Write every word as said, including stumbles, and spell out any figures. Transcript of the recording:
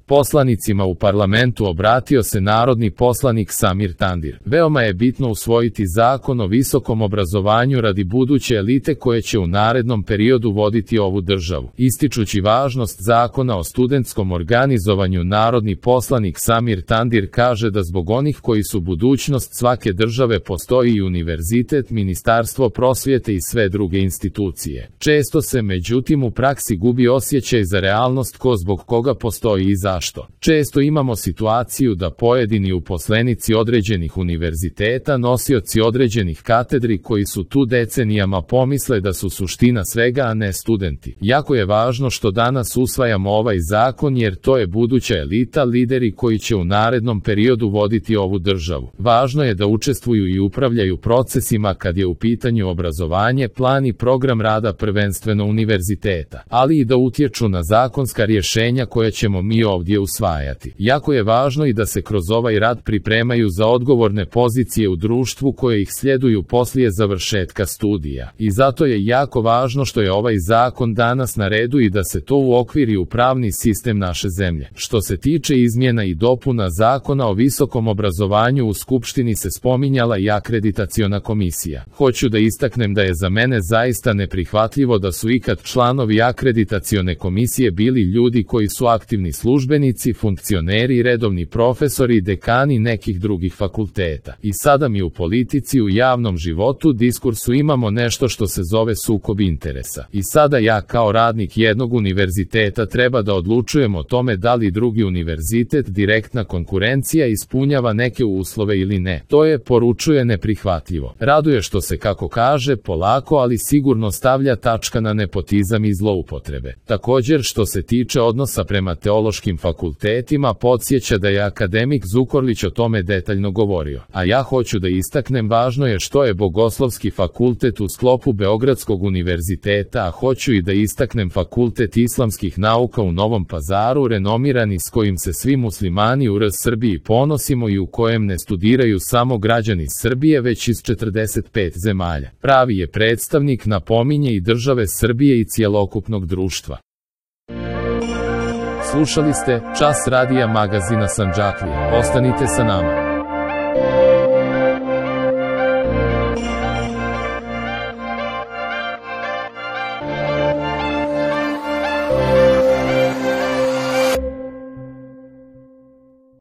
Poslanicima u parlamentu obratio se narodni poslanik Samir Tandir. Veoma je bitno usvojiti zakon o visokom obrazovanju radi buduće elite koje će u narednom periodu voditi ovu državu. Ističući važnost zakona o studentskom organizovanju, narodni poslanik Samir Tandir kaže da zbog onih koji su budućnost svake države postoji i univerzitet, ministarstvo prosvjete i sve druge institucije. Često se međutim u praksi gubi osjećaj za realnost ko zbog koga postoji i zašto. Često imamo situaciju da pojedini uposlenici određenih univerziteta, nosioci određenih katedri koji su tu decenijama pomisle da su suština svega, a ne studenti. Jako je važno što danas usvajamo ovaj zakon jer to je buduća elita, lideri koji će u narednom periodu voditi ovu državu. Važno je da učestvuju i upravljaju procesima kad je u pitanju obrazovanje, plan i program rada prvenstveno univerziteta, ali i da utječu na zakonska rješenja koja ćemo mi ovdje usvajati. Jako je važno i da se kroz ovaj rad pripremaju za odgovorne pozicije u društvu koje ih sljeduju poslije završetka studija. I zato je jako važno što je ovaj zakon danas na redu i da se to uokviri u pravni sistem naše zemlje. Što se tiče izmjena i dopuna zakona o visokom obrazovanju, u Skupštini se spominjala i akreditaciona komisija. Hoću da istaknem da je za mene zaista neprihvatljivo da su ikad članovi akreditacione komisije bili ljudi koji su aktivni službenici, funkcioneri, redovni profesori i dekani nekih drugih fakulteta. I sada mi u politici, u javnom životu, diskursu imamo nešto što se zove sukob interesa. I sada ja kao radnik jednog univerziteta treba da odlučujem o tome da li drugi univerzitet, direktna konkurencija, ispunjava neke uslove ili ne. To je, poručuje, neprihvatljivo. Raduje što se, kako kaže, polako ali sigurno stavlja tačka na nepotizam i zloupotrebe. Također, što se tiče odnosa prema teološkim fakultetima, podsjeća da je akademik Zukorlić o tome detaljno govorio. A ja hoću da istaknem, važno je što je Bogoslovski fakultet u sklopu Beogradskog univerziteta, a hoću i da istaknem Fakultet islamskih nauka u Novom Pazaru, renomirani, s kojim se svi muslimani u R Srbiji ponosimo i u kojem ne studiraju samo građani Srbije već iz četrdeset pet zemalja. Pravi je predstavnik, napominje, i države Srbije i cjelokupnog društva. Slušali ste Čas radija magazina Sandžaklija. Ostanite sa nama.